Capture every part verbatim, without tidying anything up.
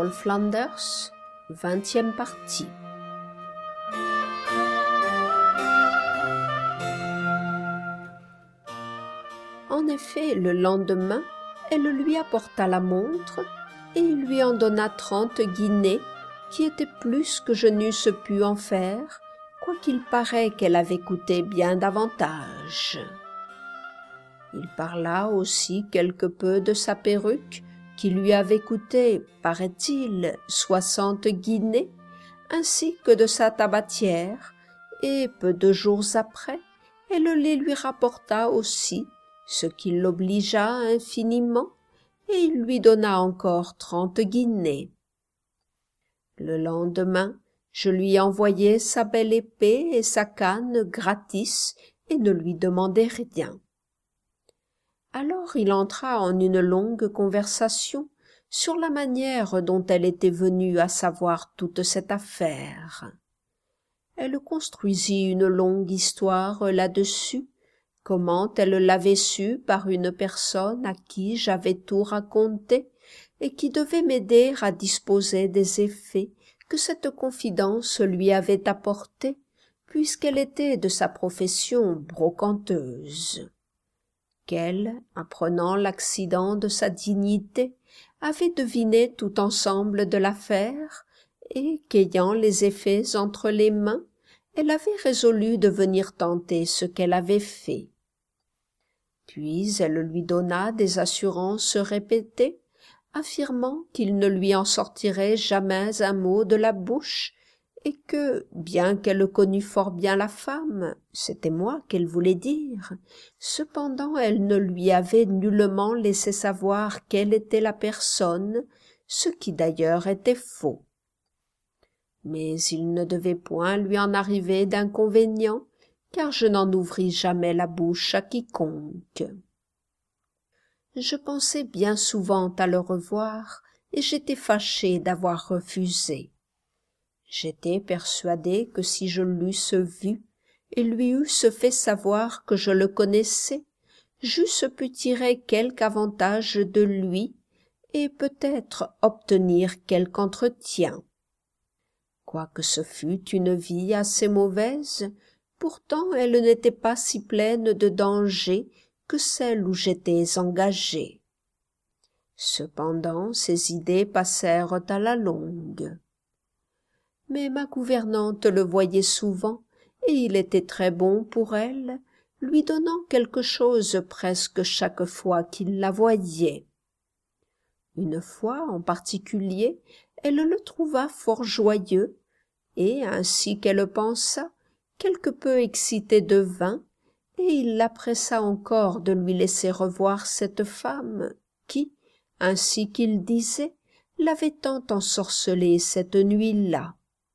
Madame Flanders, vingtième partie. En effet, le lendemain, elle lui apporta la montre et il lui en donna trente guinées, qui étaient plus que je n'eusse pu en faire, quoiqu'il paraît qu'elle avait coûté bien davantage. Il parla aussi quelque peu de sa perruque, qui lui avait coûté, paraît-il, soixante guinées, ainsi que de sa tabatière, et peu de jours après, elle les lui rapporta aussi, ce qui l'obligea infiniment, et il lui donna encore trente guinées. Le lendemain, je lui envoyai sa belle épée et sa canne gratis, et ne lui demandai rien. Alors il entra en une longue conversation sur la manière dont elle était venue à savoir toute cette affaire. Elle construisit une longue histoire là-dessus, comment elle l'avait su par une personne à qui j'avais tout raconté et qui devait m'aider à disposer des effets que cette confidence lui avait apportés, puisqu'elle était de sa profession brocanteuse. Qu'elle, apprenant l'accident de sa dignité, avait deviné tout ensemble de l'affaire, et qu'ayant les effets entre les mains, elle avait résolu de venir tenter ce qu'elle avait fait. Puis elle lui donna des assurances répétées, affirmant qu'il ne lui en sortirait jamais un mot de la bouche, et que, bien qu'elle connût fort bien la femme, c'était moi qu'elle voulait dire, cependant elle ne lui avait nullement laissé savoir quelle était la personne, ce qui d'ailleurs était faux. Mais il ne devait point lui en arriver d'inconvénient, car je n'en ouvris jamais la bouche à quiconque. Je pensais bien souvent à le revoir, et j'étais fâchée d'avoir refusé. J'étais persuadée que si je l'eusse vu et lui eusse fait savoir que je le connaissais, j'eusse pu tirer quelque avantage de lui et peut-être obtenir quelque entretien. Quoique ce fût une vie assez mauvaise, pourtant elle n'était pas si pleine de dangers que celle où j'étais engagée. Cependant ces idées passèrent à la longue. Mais ma gouvernante le voyait souvent, et il était très bon pour elle, lui donnant quelque chose presque chaque fois qu'il la voyait. Une fois en particulier, elle le trouva fort joyeux, et, ainsi qu'elle pensa, quelque peu excité de vin, et il la pressa encore de lui laisser revoir cette femme qui, ainsi qu'il disait, l'avait tant ensorcelé cette nuit-là.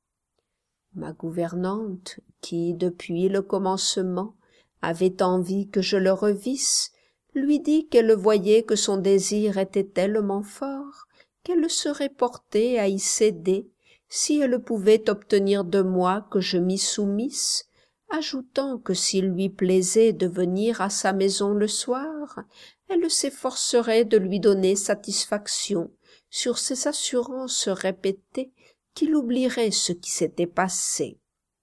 Ma gouvernante, qui, depuis le commencement, avait envie que je le revisse, lui dit qu'elle voyait que son désir était tellement fort qu'elle serait portée à y céder si elle pouvait obtenir de moi que je m'y soumisse, ajoutant que s'il lui plaisait de venir à sa maison le soir, elle s'efforcerait de lui donner satisfaction sur ses assurances répétées qu'il oublierait ce qui s'était passé.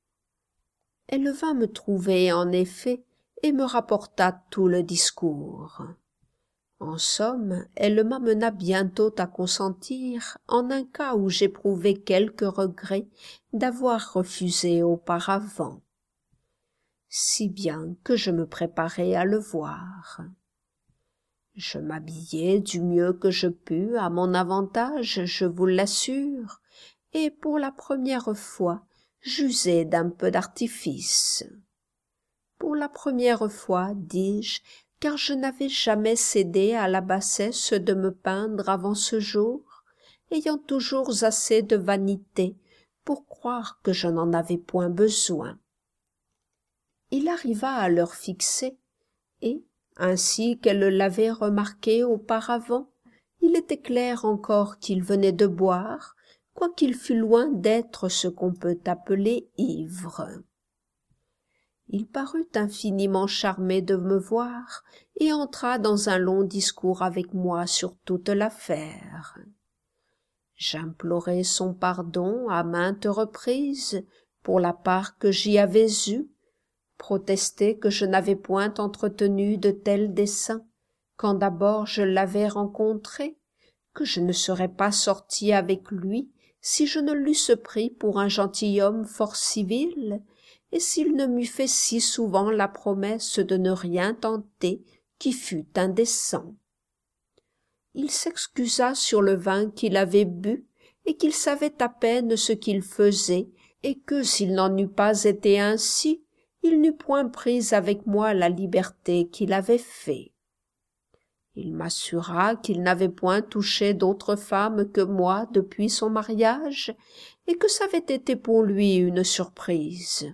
Elle vint me trouver, en effet, et me rapporta tout le discours. En somme, elle m'amena bientôt à consentir, en un cas où j'éprouvais quelque regret d'avoir refusé auparavant. Si bien que je me préparai à le voir. Je m'habillai du mieux que je pus, à mon avantage, je vous l'assure, et pour la première fois, j'usai d'un peu d'artifice. Pour la première fois, dis-je, car je n'avais jamais cédé à la bassesse de me peindre avant ce jour, ayant toujours assez de vanité pour croire que je n'en avais point besoin. Il arriva à l'heure fixée, et, ainsi qu'elle l'avait remarqué auparavant, il était clair encore qu'il venait de boire, quoiqu'il fût loin d'être ce qu'on peut appeler ivre. Il parut infiniment charmé de me voir et entra dans un long discours avec moi sur toute l'affaire. J'implorai son pardon à maintes reprises pour la part que j'y avais eue, protestai que je n'avais point entretenu de tels desseins quand d'abord je l'avais rencontré, que je ne serais pas sortie avec lui si je ne l'eusse pris pour un gentilhomme fort civil, et s'il ne m'eût fait si souvent la promesse de ne rien tenter qui fût indécent. Il s'excusa sur le vin qu'il avait bu, et qu'il savait à peine ce qu'il faisait, et que, s'il n'en eût pas été ainsi, il n'eût point pris avec moi la liberté qu'il avait fait. Il m'assura qu'il n'avait point touché d'autre femme que moi depuis son mariage, et que ça avait été pour lui une surprise.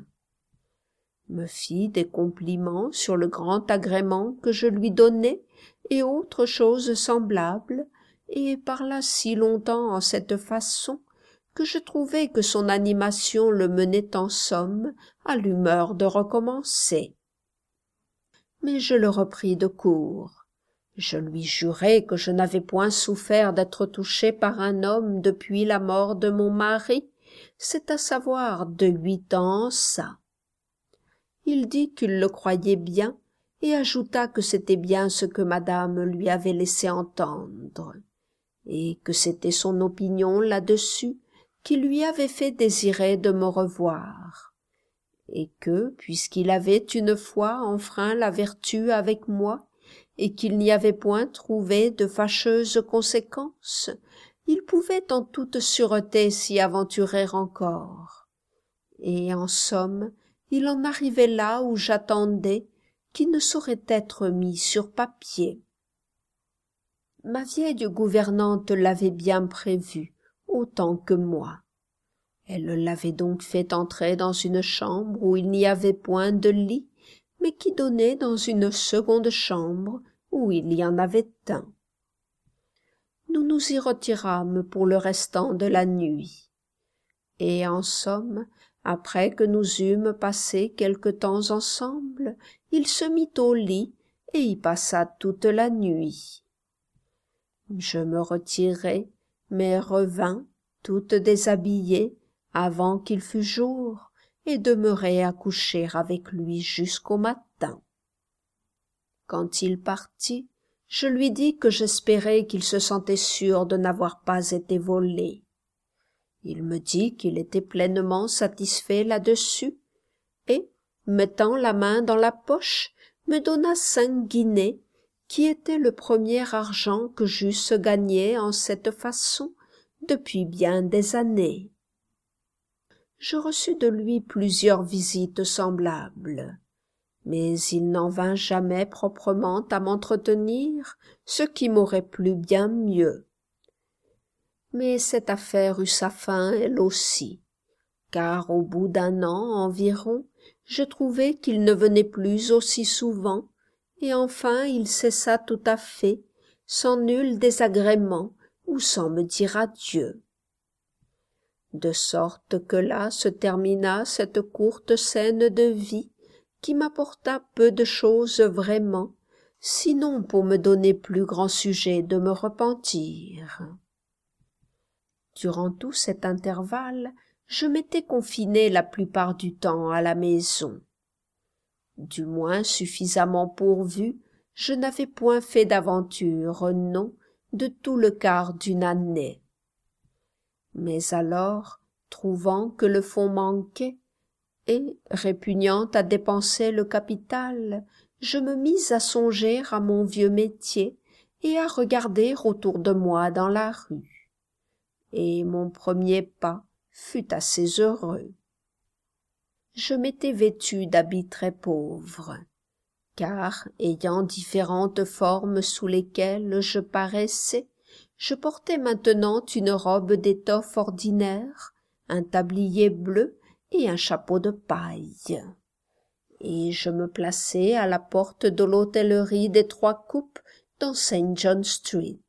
Me fit des compliments sur le grand agrément que je lui donnais, et autres choses semblables, et parla si longtemps en cette façon que je trouvai que son animation le menait en somme à l'humeur de recommencer. Mais je le repris de court. Je lui jurai que je n'avais point souffert d'être touché par un homme depuis la mort de mon mari, c'est à savoir de huit ans en ça. Il dit qu'il le croyait bien, et ajouta que c'était bien ce que madame lui avait laissé entendre, et que c'était son opinion là-dessus qui lui avait fait désirer de me revoir, et que, puisqu'il avait une fois enfreint la vertu avec moi, et qu'il n'y avait point trouvé de fâcheuses conséquences, il pouvait en toute sûreté s'y aventurer encore. Et en somme, il en arrivait là où j'attendais, qui ne saurait être mis sur papier. Ma vieille gouvernante l'avait bien prévu, autant que moi. Elle l'avait donc fait entrer dans une chambre où il n'y avait point de lit, mais qui donnait dans une seconde chambre où il y en avait un. Nous nous y retirâmes pour le restant de la nuit. Et en somme, après que nous eûmes passé quelque temps ensemble, il se mit au lit et y passa toute la nuit. Je me retirai, mais revins, toute déshabillée, avant qu'il fût jour, et demeurai à coucher avec lui jusqu'au matin. Quand il partit, je lui dis que j'espérais qu'il se sentait sûr de n'avoir pas été volé. Il me dit qu'il était pleinement satisfait là-dessus, et, mettant la main dans la poche, me donna cinq guinées, qui était le premier argent que j'eusse gagné en cette façon depuis bien des années. Je reçus de lui plusieurs visites semblables, mais il n'en vint jamais proprement à m'entretenir, ce qui m'aurait plu bien mieux. Mais cette affaire eut sa fin elle aussi, car au bout d'un an environ, je trouvai qu'il ne venait plus aussi souvent, et enfin il cessa tout à fait, sans nul désagrément ou sans me dire adieu. De sorte que là se termina cette courte scène de vie qui m'apporta peu de choses vraiment, sinon pour me donner plus grand sujet de me repentir. Durant tout cet intervalle, je m'étais confinée la plupart du temps à la maison. Du moins suffisamment pourvu, je n'avais point fait d'aventure, non, de tout le quart d'une année. Mais alors, trouvant que le fonds manquait, et, répugnant à dépenser le capital, je me mis à songer à mon vieux métier et à regarder autour de moi dans la rue. Et mon premier pas fut assez heureux. Je m'étais vêtue d'habits très pauvres, car, ayant différentes formes sous lesquelles je paraissais, je portais maintenant une robe d'étoffe ordinaire, un tablier bleu et un chapeau de paille. Et je me plaçai à la porte de l'hôtellerie des Trois Coupes dans Saint John Street.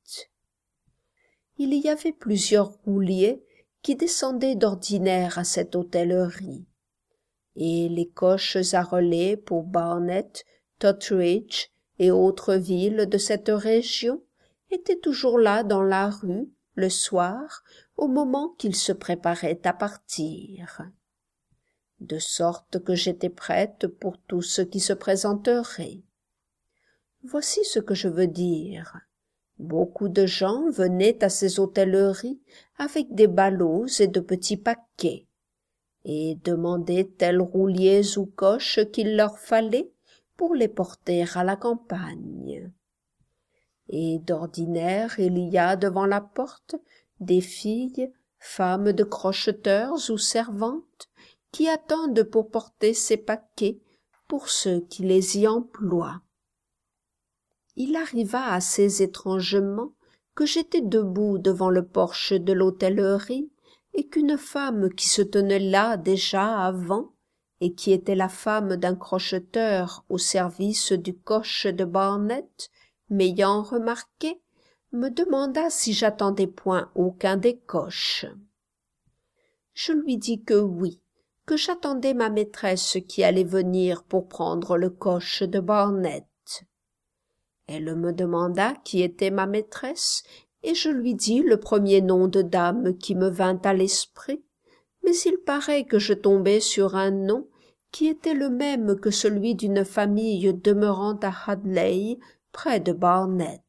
Il y avait plusieurs rouliers qui descendaient d'ordinaire à cette hôtellerie, et les coches à relais pour Barnet, Totteridge et autres villes de cette région étaient toujours là dans la rue, le soir, au moment qu'il se préparait à partir, de sorte que j'étais prête pour tout ce qui se présenterait. Voici ce que je veux dire. Beaucoup de gens venaient à ces hôtelleries avec des ballots et de petits paquets, et demandaient tels rouliers ou coches qu'il leur fallait pour les porter à la campagne. Et d'ordinaire il y a devant la porte des filles, femmes de crocheteurs ou servantes, qui attendent pour porter ces paquets pour ceux qui les y emploient. Il arriva assez étrangement que j'étais debout devant le porche de l'hôtellerie et qu'une femme qui se tenait là déjà avant et qui était la femme d'un crocheteur au service du coche de Barnet, m'ayant remarqué, me demanda si j'attendais point aucun des coches. Je lui dis que oui, que j'attendais ma maîtresse qui allait venir pour prendre le coche de Barnet. Elle me demanda qui était ma maîtresse, et je lui dis le premier nom de dame qui me vint à l'esprit, mais il paraît que je tombai sur un nom qui était le même que celui d'une famille demeurant à Hadley, près de Barnet.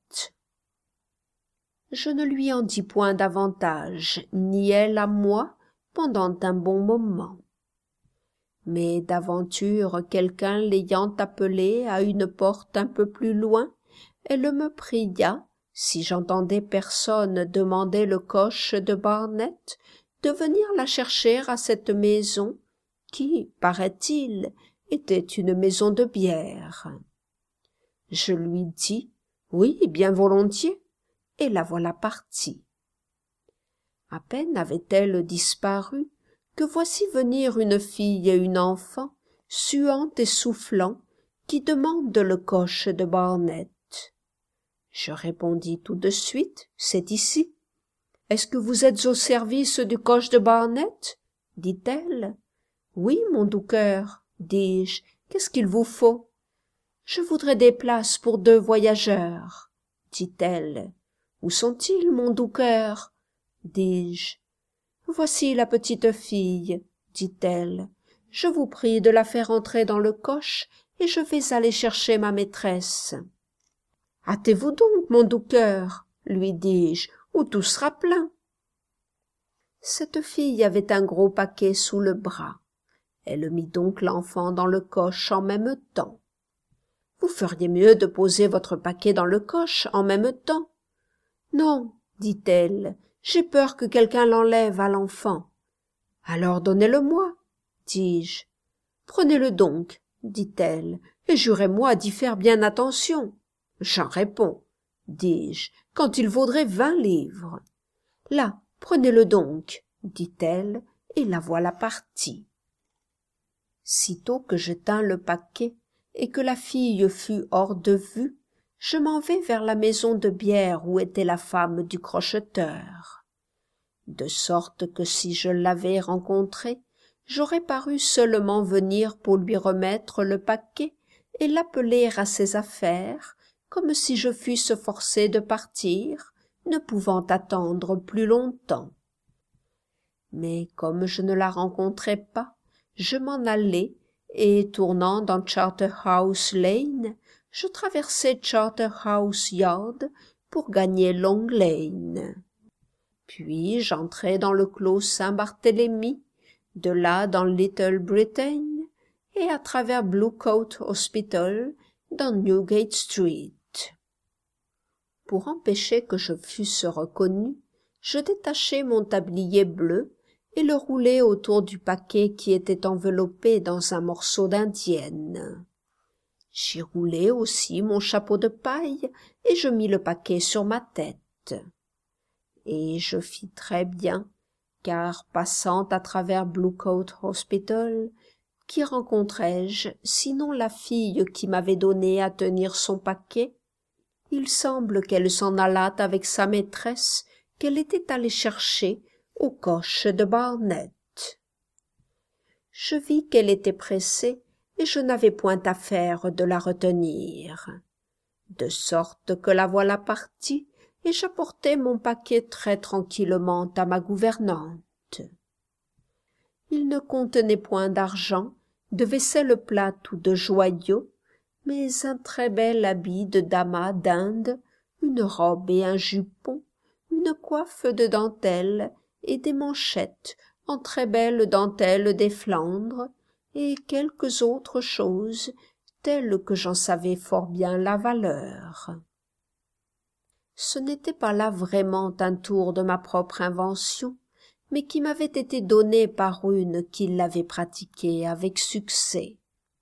Je ne lui en dis point davantage, ni elle à moi, pendant un bon moment. Mais d'aventure quelqu'un l'ayant appelée à une porte un peu plus loin, elle me pria, si j'entendais personne demander le coche de Barnet, de venir la chercher à cette maison, qui, paraît-il, était une maison de bière. Je lui dis « Oui, bien volontiers », et la voilà partie. À peine avait-elle disparu que voici venir une fille et une enfant, suante et soufflant, qui demandent le coche de Barnet. Je répondis tout de suite, c'est ici. Est-ce que vous êtes au service du coche de Barnet? Dit-elle. Oui, mon doux cœur, dis-je, qu'est-ce qu'il vous faut? Je voudrais des places pour deux voyageurs, dit-elle. Où sont-ils, mon doux cœur? Dis-je. Voici la petite fille, dit-elle. Je vous prie de la faire entrer dans le coche et je vais aller chercher ma maîtresse. Hâtez-vous donc, mon doux cœur, lui dis-je, ou tout sera plein. Cette fille avait un gros paquet sous le bras. Elle mit donc l'enfant dans le coche en même temps. Vous feriez mieux de poser votre paquet dans le coche en même temps. Non, dit-elle, j'ai peur que quelqu'un l'enlève à l'enfant. Alors donnez-le-moi, dis-je. Prenez-le donc, dit-elle, et jurez-moi d'y faire bien attention. J'en réponds, dis-je, quand il vaudrait vingt livres. Là, prenez-le donc, dit-elle, et la voilà partie. Sitôt que je tins le paquet et que la fille fut hors de vue, je m'en vais vers la maison de bière où était la femme du crocheteur. De sorte que si je l'avais rencontrée, j'aurais paru seulement venir pour lui remettre le paquet et l'appeler à ses affaires, comme si je fusse forcée de partir, ne pouvant attendre plus longtemps. Mais comme je ne la rencontrais pas, je m'en allai, et tournant dans Charterhouse Lane, je traversai Charterhouse Yard pour gagner Long Lane. Puis j'entrai dans le clos Saint-Barthélemy, de là dans Little Britain, et à travers Blue Coat Hospital dans Newgate Street. Pour empêcher que je fusse reconnue, je détachai mon tablier bleu et le roulai autour du paquet qui était enveloppé dans un morceau d'indienne. J'y roulai aussi mon chapeau de paille et je mis le paquet sur ma tête. Et je fis très bien, car passant à travers Blue Coat Hospital, qui rencontrai-je, sinon la fille qui m'avait donné à tenir son paquet? Il semble qu'elle s'en allât avec sa maîtresse, qu'elle était allée chercher au coche de Barnet. Je vis qu'elle était pressée, et je n'avais point à faire de la retenir. De sorte que la voilà partie, et j'apportai mon paquet très tranquillement à ma gouvernante. Il ne contenait point d'argent, de vaisselle plate ou de joyaux, mais un très bel habit de damas d'Inde, une robe et un jupon, une coiffe de dentelle et des manchettes en très belle dentelle des Flandres, et quelques autres choses telles que j'en savais fort bien la valeur. Ce n'était pas là vraiment un tour de ma propre invention, mais qui m'avait été donné par une qui l'avait pratiqué avec succès.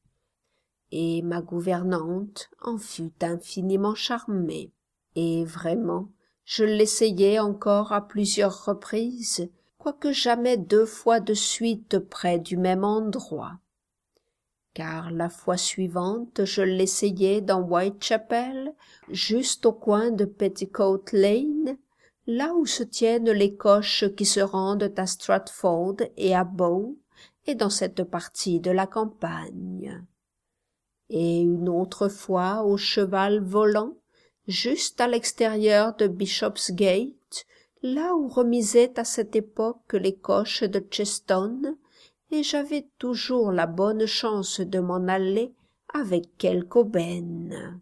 Et ma gouvernante en fut infiniment charmée. Et vraiment, je l'essayai encore à plusieurs reprises, quoique jamais deux fois de suite près du même endroit. Car la fois suivante, je l'essayai dans Whitechapel, juste au coin de Petticoat Lane, là où se tiennent les coches qui se rendent à Stratford et à Bow, et dans cette partie de la campagne. Et une autre fois au cheval volant, juste à l'extérieur de Bishopsgate, là où remisaient à cette époque les coches de Cheston, et j'avais toujours la bonne chance de m'en aller avec quelque aubaine.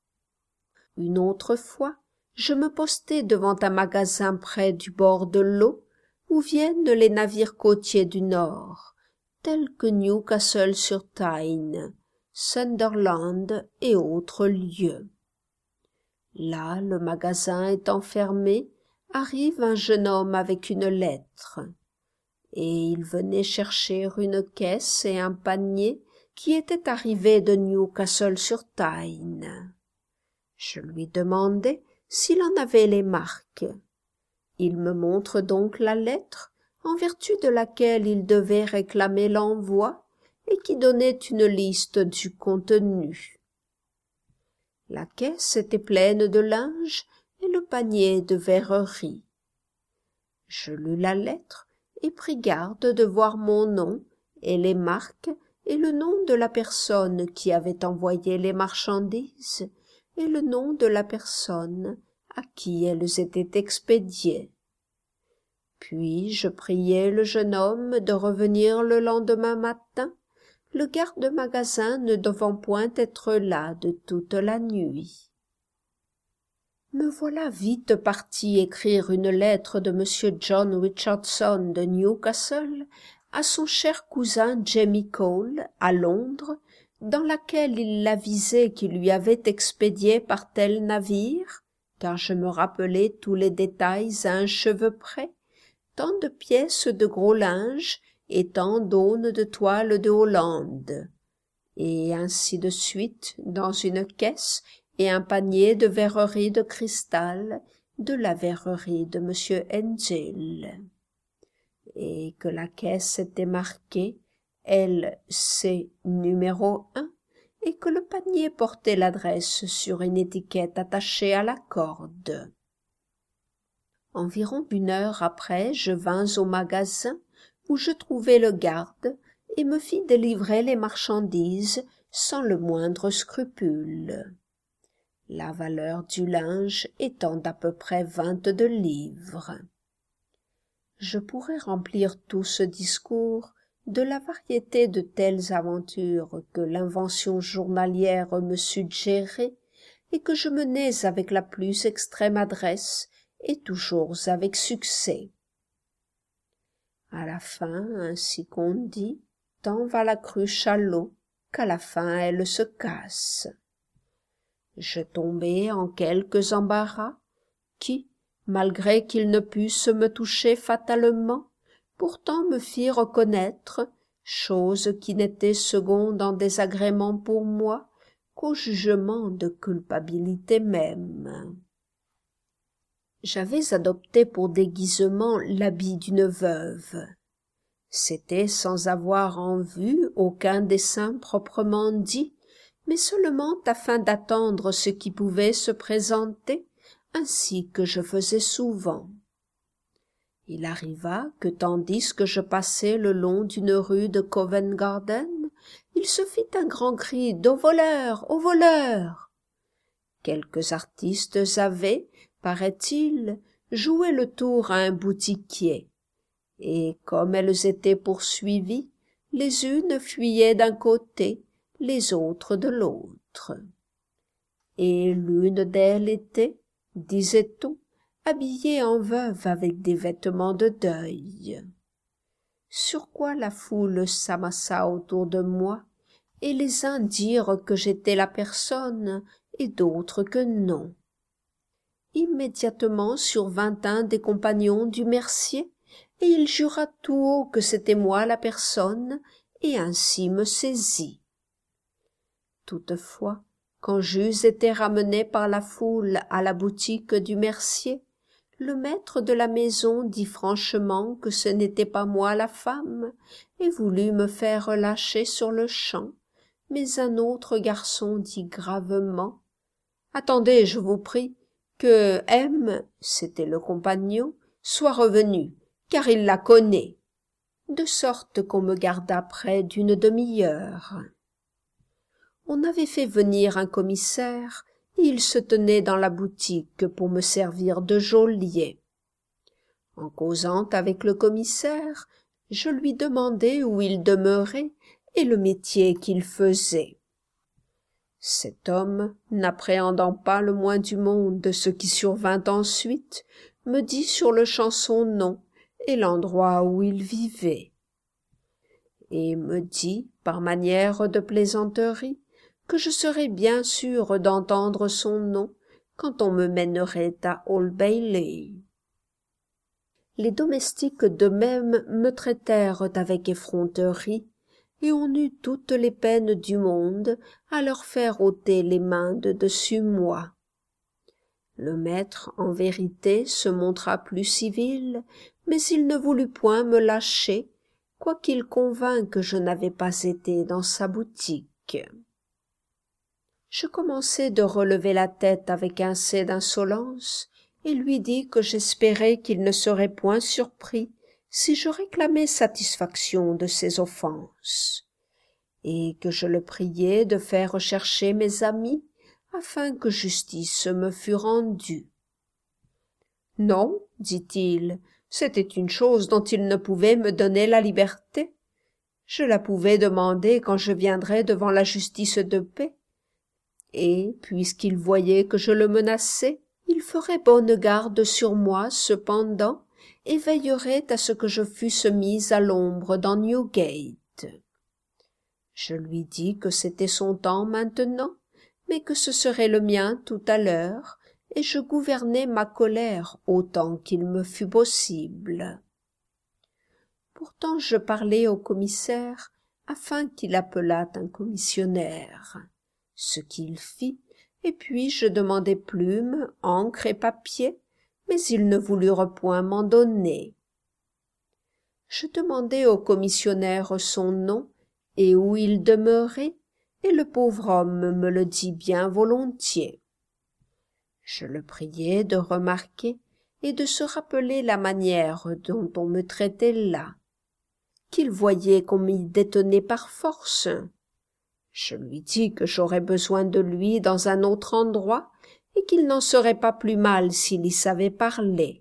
Une autre fois, je me postai devant un magasin près du bord de l'eau, où viennent les navires côtiers du Nord, tels que Newcastle-sur-Tyne, Sunderland et autres lieux. Là, le magasin étant fermé, arrive un jeune homme avec une lettre, et il venait chercher une caisse et un panier qui étaient arrivés de Newcastle-sur-Tyne. Je lui demandai s'il en avait les marques. Il me montre donc la lettre, en vertu de laquelle il devait réclamer l'envoi, et qui donnait une liste du contenu. La caisse était pleine de linge et le panier de verreries. Je lus la lettre et pris garde de voir mon nom et les marques et le nom de la personne qui avait envoyé les marchandises et le nom de la personne à qui elles étaient expédiées. Puis je priai le jeune homme de revenir le lendemain matin, le garde-magasin ne devant point être là de toute la nuit. Me voilà vite parti écrire une lettre de monsieur John Richardson de Newcastle à son cher cousin Jamie Cole à Londres, dans laquelle il l'avisait qu'il lui avait expédié par tel navire, car je me rappelais tous les détails à un cheveu près, tant de pièces de gros linge et tant d'aunes de toile de Hollande, et ainsi de suite dans une caisse et un panier de verreries de cristal de la verrerie de monsieur Hensel, et que la caisse était marquée L C numéro un, et que le panier portait l'adresse sur une étiquette attachée à la corde. Environ une heure après, je vins au magasin, où je trouvai le garde, et me fis délivrer les marchandises sans le moindre scrupule, la valeur du linge étant d'à peu près vingt-deux livres. Je pourrais remplir tout ce discours de la variété de telles aventures que l'invention journalière me suggérait et que je menais avec la plus extrême adresse et toujours avec succès. À la fin, ainsi qu'on dit, tant va la cruche à l'eau qu'à la fin elle se casse. Je tombai en quelques embarras qui, malgré qu'ils ne pussent me toucher fatalement, pourtant me firent reconnaître, chose qui n'était seconde en désagrément pour moi qu'au jugement de culpabilité même. J'avais adopté pour déguisement l'habit d'une veuve. C'était sans avoir en vue aucun dessein proprement dit, mais seulement afin d'attendre ce qui pouvait se présenter, ainsi que je faisais souvent. Il arriva que tandis que je passais le long d'une rue de Covent Garden, il se fit un grand cri « Au voleur! Au voleur !» Quelques artistes avaient, paraît-il, jouaient le tour à un boutiquier, et comme elles étaient poursuivies, les unes fuyaient d'un côté, les autres de l'autre. Et l'une d'elles était, disait-on, habillée en veuve avec des vêtements de deuil. Sur quoi la foule s'amassa autour de moi, et les uns dirent que j'étais la personne, et d'autres que non. Immédiatement survint un des compagnons du mercier, et il jura tout haut que c'était moi la personne, et ainsi me saisit. Toutefois, quand j'eus été ramené par la foule à la boutique du mercier, le maître de la maison dit franchement que ce n'était pas moi la femme, et voulut me faire relâcher sur-le-champ, mais un autre garçon dit gravement « Attendez, je vous prie, que M, c'était le compagnon, soit revenu, car il la connaît. » De sorte qu'on me garda près d'une demi-heure. On avait fait venir un commissaire, et il se tenait dans la boutique pour me servir de geôlier. En causant avec le commissaire, je lui demandai où il demeurait et le métier qu'il faisait. Cet homme, n'appréhendant pas le moins du monde de ce qui survint ensuite, me dit sur-le-champ son nom et l'endroit où il vivait, et me dit, par manière de plaisanterie, que je serais bien sûr d'entendre son nom quand on me mènerait à Old Bailey. Les domestiques de même me traitèrent avec effronterie, et on eut toutes les peines du monde à leur faire ôter les mains de dessus moi. Le maître, en vérité, se montra plus civil, mais il ne voulut point me lâcher, quoiqu'il convînt que je n'avais pas été dans sa boutique. Je commençai de relever la tête avec un assez d'insolence, et lui dis que j'espérais qu'il ne serait point surpris si je réclamais satisfaction de ses offenses, et que je le priais de faire rechercher mes amis, afin que justice me fût rendue. « Non, dit-il, c'était une chose dont il ne pouvait me donner la liberté. Je la pouvais demander quand je viendrais devant la justice de paix, et, puisqu'il voyait que je le menaçais, il ferait bonne garde sur moi cependant, et veillerait à ce que je fusse mise à l'ombre dans Newgate. Je lui dis que c'était son temps maintenant, mais que ce serait le mien tout à l'heure, et je gouvernai ma colère autant qu'il me fut possible. Pourtant je parlai au commissaire afin qu'il appelât un commissionnaire, ce qu'il fit, et puis je demandai plume, encre et papier, mais ils ne voulurent point m'en donner. Je demandai au commissionnaire son nom et où il demeurait, et le pauvre homme me le dit bien volontiers. Je le priai de remarquer et de se rappeler la manière dont on me traitait là, qu'il voyait qu'on m'y détenait par force. Je lui dis que j'aurais besoin de lui dans un autre endroit, et qu'il n'en serait pas plus mal s'il y savait parler.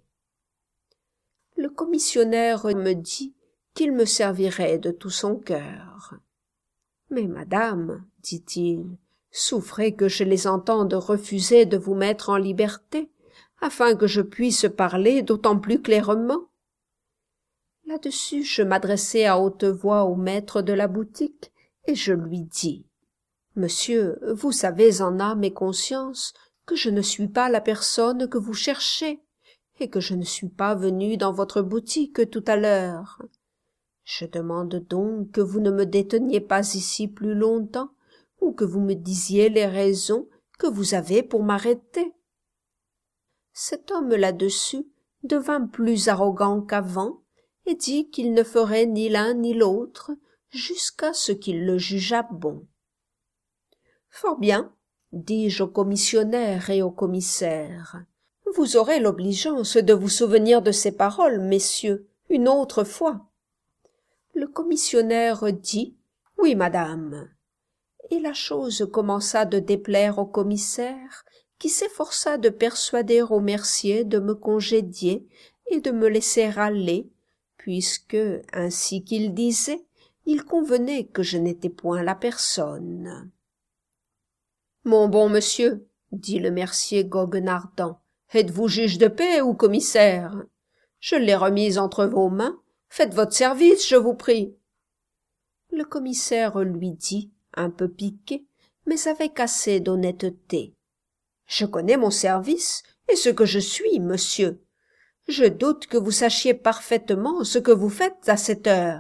Le commissionnaire me dit qu'il me servirait de tout son cœur. « Mais madame, dit-il, souffrez que je les entende refuser de vous mettre en liberté, afin que je puisse parler d'autant plus clairement. » Là-dessus je m'adressai à haute voix au maître de la boutique, et je lui dis « Monsieur, vous savez en âme et conscience que je ne suis pas la personne que vous cherchez, et que je ne suis pas venu dans votre boutique tout à l'heure. Je demande donc que vous ne me déteniez pas ici plus longtemps, ou que vous me disiez les raisons que vous avez pour m'arrêter. » Cet homme là-dessus devint plus arrogant qu'avant, et dit qu'il ne ferait ni l'un ni l'autre, jusqu'à ce qu'il le jugeât bon. « Fort bien, dis-je au commissionnaire et au commissaire. Vous aurez l'obligeance de vous souvenir de ces paroles, messieurs, une autre fois. » Le commissionnaire dit « Oui, madame. » Et la chose commença de déplaire au commissaire, qui s'efforça de persuader au mercier de me congédier et de me laisser aller, puisque, ainsi qu'il disait, il convenait que je n'étais point la personne. « Mon bon monsieur, dit le mercier goguenardant, êtes-vous juge de paix ou commissaire? Je l'ai remise entre vos mains, faites votre service, je vous prie. » Le commissaire lui dit, un peu piqué, mais avec assez d'honnêteté. « Je connais mon service et ce que je suis, monsieur. Je doute que vous sachiez parfaitement ce que vous faites à cette heure. »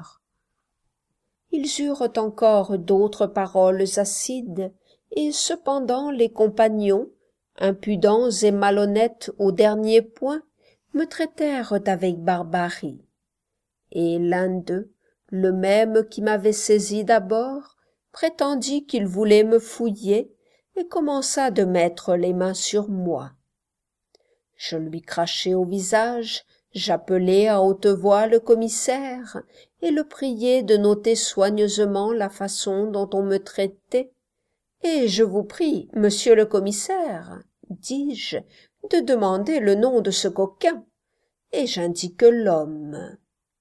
Ils eurent encore d'autres paroles acides, et cependant les compagnons, impudents et malhonnêtes au dernier point, me traitèrent avec barbarie. Et l'un d'eux, le même qui m'avait saisi d'abord, prétendit qu'il voulait me fouiller et commença de mettre les mains sur moi. Je lui crachai au visage, j'appelai à haute voix le commissaire et le priai de noter soigneusement la façon dont on me traitait. Et je vous prie, monsieur le commissaire, dis-je, de demander le nom de ce coquin. Et j'indique l'homme.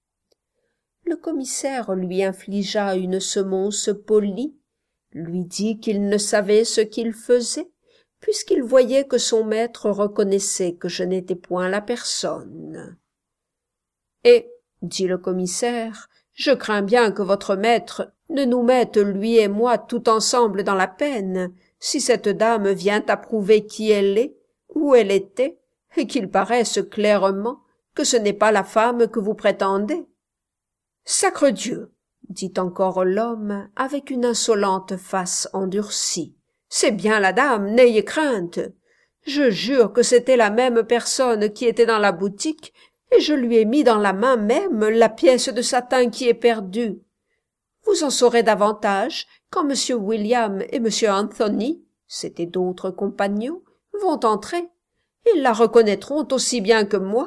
Le commissaire lui infligea une semonce polie, lui dit qu'il ne savait ce qu'il faisait, puisqu'il voyait que son maître reconnaissait que je n'étais point la personne. « Et, dit le commissaire, je crains bien que votre maître ne nous mette, lui et moi, tout ensemble dans la peine, si cette dame vient à prouver qui elle est, où elle était, et qu'il paraisse clairement que ce n'est pas la femme que vous prétendez. »« Sacre Dieu !» dit encore l'homme avec une insolente face endurcie. « C'est bien la dame, n'ayez crainte. Je jure que c'était la même personne qui était dans la boutique, et je lui ai mis dans la main même la pièce de satin qui est perdue. Vous en saurez davantage quand monsieur William et monsieur Anthony, c'étaient d'autres compagnons, vont entrer. Ils la reconnaîtront aussi bien que moi. »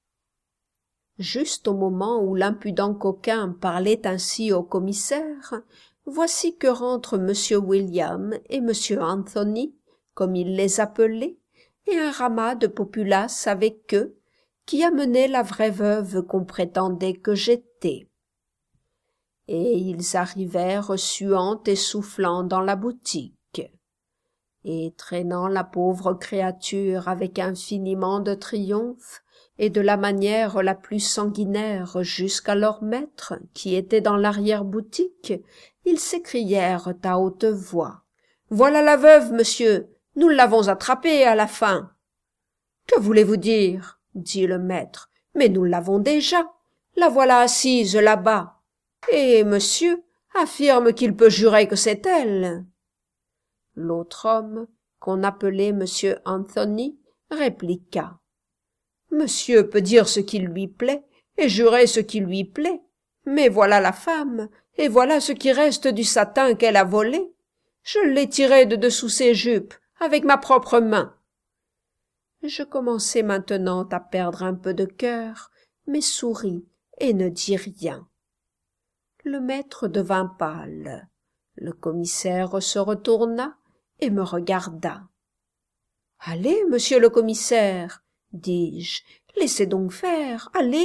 Juste au moment où l'impudent coquin parlait ainsi au commissaire, voici que rentrent monsieur William et monsieur Anthony, comme il les appelait, et un ramas de populace avec eux, qui amenait la vraie veuve qu'on prétendait que j'étais. Et ils arrivèrent suants et soufflants dans la boutique. Et traînant la pauvre créature avec infiniment de triomphe, et de la manière la plus sanguinaire jusqu'à leur maître, qui était dans l'arrière-boutique, ils s'écrièrent à haute voix. « Voilà la veuve, monsieur, nous l'avons attrapée à la fin. »« Que voulez-vous dire ?» dit le maître. « Mais nous l'avons déjà, la voilà assise là-bas. Et monsieur affirme qu'il peut jurer que c'est elle. » L'autre homme, qu'on appelait monsieur Anthony, répliqua. « Monsieur peut dire ce qui lui plaît et jurer ce qui lui plaît, mais voilà la femme, et voilà ce qui reste du satin qu'elle a volé. Je l'ai tiré de dessous ses jupes, avec ma propre main. » Je commençai maintenant à perdre un peu de cœur, mais souris et ne dis rien. Le maître devint pâle. Le commissaire se retourna et me regarda. « Allez, monsieur le commissaire, dis-je, laissez donc faire, allez !»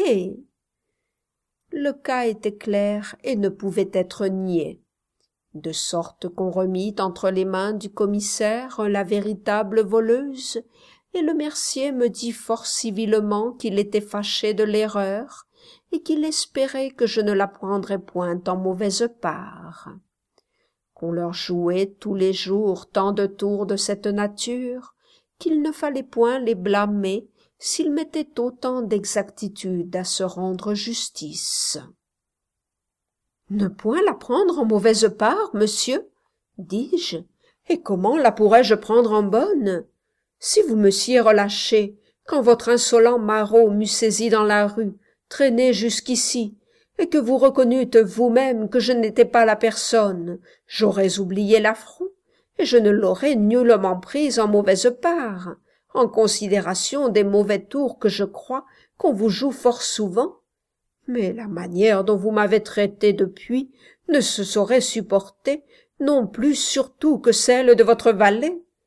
Le cas était clair et ne pouvait être nié, de sorte qu'on remit entre les mains du commissaire la véritable voleuse, et le mercier me dit fort civilement qu'il était fâché de l'erreur et qu'il espérait que je ne la prendrais point en mauvaise part. Qu'on leur jouait tous les jours tant de tours de cette nature qu'il ne fallait point les blâmer s'ils mettaient autant d'exactitude à se rendre justice. « Ne point la prendre en mauvaise part, monsieur, dis-je, et comment la pourrais-je prendre en bonne? Si vous m'eussiez relâché quand votre insolent maraud m'eût saisi dans la rue, traîné jusqu'ici, et que vous reconnûtes vous-même que je n'étais pas la personne, j'aurais oublié l'affront, et je ne l'aurais nullement prise en mauvaise part, en considération des mauvais tours que je crois qu'on vous joue fort souvent. Mais la manière dont vous m'avez traité depuis ne se saurait supporter, non plus surtout que celle de votre valet.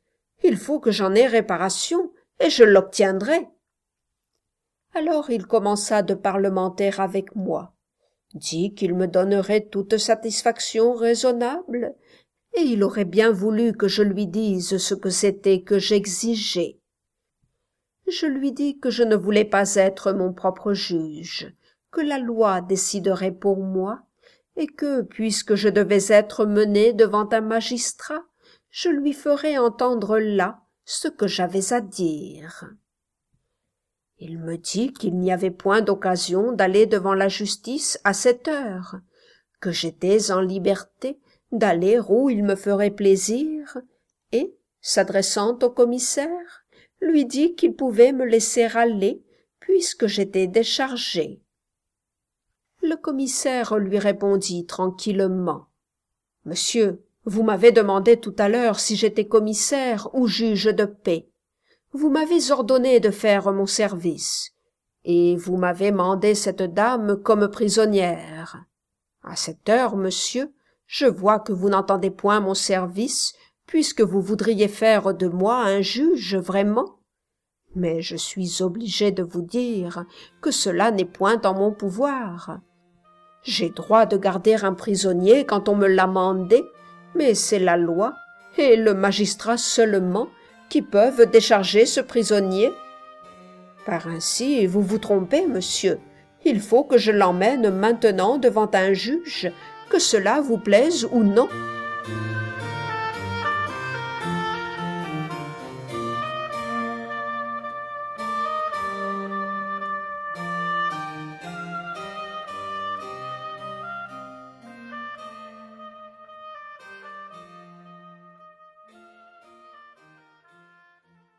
Il faut que j'en aie réparation, et je l'obtiendrai. » Alors il commença de parlementer avec moi, dit qu'il me donnerait toute satisfaction raisonnable, et il aurait bien voulu que je lui dise ce que c'était que j'exigeais. Je lui dis que je ne voulais pas être mon propre juge, que la loi déciderait pour moi, et que, puisque je devais être mené devant un magistrat, je lui ferais entendre là ce que j'avais à dire. Il me dit qu'il n'y avait point d'occasion d'aller devant la justice à cette heure, que j'étais en liberté d'aller où il me ferait plaisir, et, s'adressant au commissaire, lui dit qu'il pouvait me laisser aller, puisque j'étais déchargé. Le commissaire lui répondit tranquillement. « Monsieur, vous m'avez demandé tout à l'heure si j'étais commissaire ou juge de paix. Vous m'avez ordonné de faire mon service, et vous m'avez mandé cette dame comme prisonnière. À cette heure, monsieur, je vois que vous n'entendez point mon service, puisque vous voudriez faire de moi un juge vraiment. Mais je suis obligé de vous dire que cela n'est point en mon pouvoir. J'ai droit de garder un prisonnier quand on me l'a mandé, mais c'est la loi et le magistrat seulement qui peuvent décharger ce prisonnier. Par ainsi, vous vous trompez, monsieur. Il faut que je l'emmène maintenant devant un juge, que cela vous plaise ou non. »